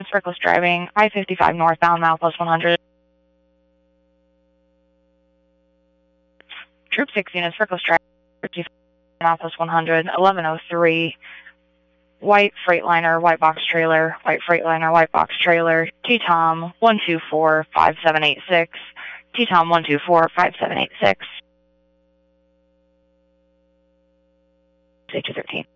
Reckless driving, I-55 northbound, mile plus 100. Troop 6 units, Reckless driving, 55 mile plus 100, 1103. White Freightliner, white box trailer, white Freightliner, white box trailer, TTOM 1245786, TTOM 1245786. Say 213.